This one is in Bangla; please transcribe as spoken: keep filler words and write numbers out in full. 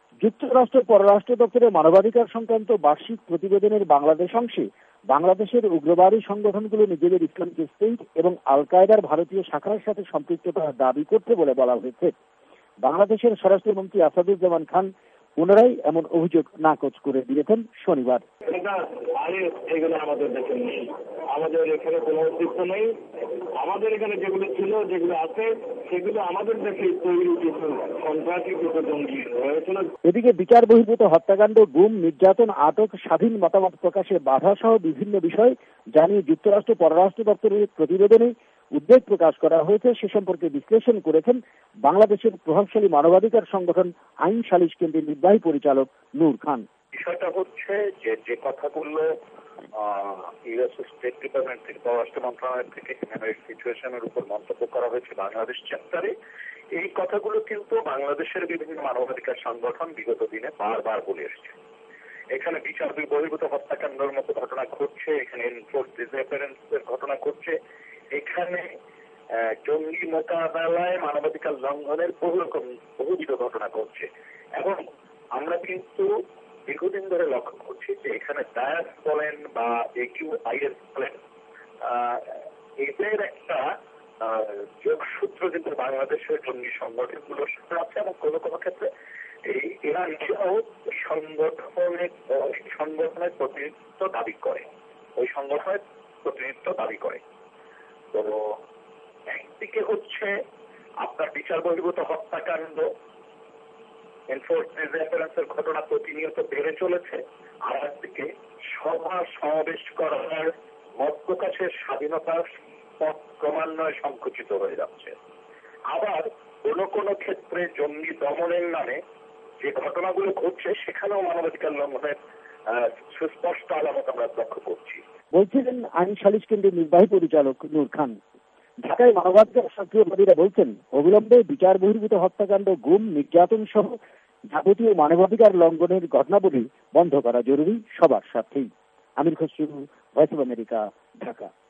যুক্তরাষ্ট্র পররাষ্ট্র দপ্তরের মানবাধিকার সংক্রান্ত বার্ষিক প্রতিবেদনের বাংলাদেশ অংশে বাংলাদেশের উগ্রবাদী সংগঠনগুলো নিজেদের ইসলামিক স্টেট এবং আল কায়দার ভারতীয় শাখার সাথে সম্পৃক্ততার দাবি করছে বলে বলা হয়েছে। বাংলাদেশের স্বরাষ্ট্রমন্ত্রী আসাদুজ্জামান খান পুনরায় এমন অভিযোগ নাকচ করে দিয়েছেন শনিবার। এগুলো আমাদের দেশে নেই, আমাদের এখানে কোনো অস্তিত্ব নেই। আমাদের এখানে যেগুলো ছিল, যেগুলো আছে, সেগুলো আমাদের দেশে তৈরি কিছু সন্ত্রাসী কিছু জঙ্গি হয়েছিল। এদিকে বিচার বহির্ভূত হত্যাকাণ্ড, গুম, নির্যাতন, আটক, স্বাধীন মতামত প্রকাশে বাধা সহ বিভিন্ন বিষয় জানিয়ে যুক্তরাষ্ট্র পররাষ্ট্র দপ্তরের প্রতিবেদনে উদ্বেগ প্রকাশ করা হয়েছে। সে সম্পর্কে বিশ্লেষণ করেছেন বাংলাদেশের প্রভাবশালী মানবাধিকার সংগঠন আইন সালিশ কেন্দ্রের নির্বাহী পরিচালক নূর খান। বিষয়টা হচ্ছে যে যে কথাগুলো ইউএস স্টেট ডিপার্টমেন্ট থেকে, পররাষ্ট্র মন্ত্রণালয় থেকে হিউম্যান সিচুয়েশনের উপর মন্তব্য করা হয়েছে বাংলাদেশ চ্যাপ্টারে, এই কথাগুলো কিন্তু বাংলাদেশের বিভিন্ন মানবাধিকার সংগঠন বিগত দিনে বারবার বলে এসেছে। এখানে বিচার বহির্ভূত হত্যাকাণ্ডের মতো ঘটনা ঘটছে, এখানে এনফোর্স ডিসঅ্যাপিয়ারেন্সের ঘটনা ঘটছে, এখানে জঙ্গি মোকাবেলায় মানবাধিকার লঙ্ঘনের বহু রকম বহুবিধ ঘটনা ঘটছে। এবং আমরা কিন্তু দীর্ঘদিন ধরে লক্ষ্য করছি যে এখানে ডায়াস বলেন বা একিউআইএস বলেন, এদের একটা যোগসূত্র কিন্তু বাংলাদেশের জঙ্গি সংগঠনগুলোর সাথে আছে এবং কোনো কোনো ক্ষেত্রে এই এরা নিজেরাও সংগঠনের সংগঠনের প্রতিনিধিত্ব দাবি করে, ওই সংগঠনের প্রতিনিধিত্ব দাবি করে। তো একদিকে হচ্ছে আপনার বিচার বহির্ভূত হত্যাকাণ্ড, এনফোর্স ডিসঅ্যাপিয়ারেন্সের ঘটনা প্রতিনিয়ত বেড়ে চলেছে, আর একদিকে সভা সমাবেশ করার মত প্রকাশের স্বাধীনতার পথ ক্রমান্বয়ে সংকুচিত হয়ে যাচ্ছে। আবার কোনো কোনো ক্ষেত্রে জঙ্গি দমনের নামে যে ঘটনাগুলো ঘটছে সেখানেও মানবাধিকার লঙ্ঘনের সুস্পষ্ট আলামত আমরা লক্ষ্য করছি, বলছিলেন আইন সালিশ কেন্দ্রের নির্বাহী পরিচালক নূর খান। ঢাকায় মানবাধিকার সক্রিয়বাদীরা বলছেন, অবিলম্বে বিচার বহির্ভূত হত্যাকাণ্ড, গুম, নির্যাতন সহ যাবতীয় মানবাধিকার লঙ্ঘনের ঘটনাবলী বন্ধ করা জরুরি সবার স্বার্থেই। Amir Khasru, Voice of America, Dhaka.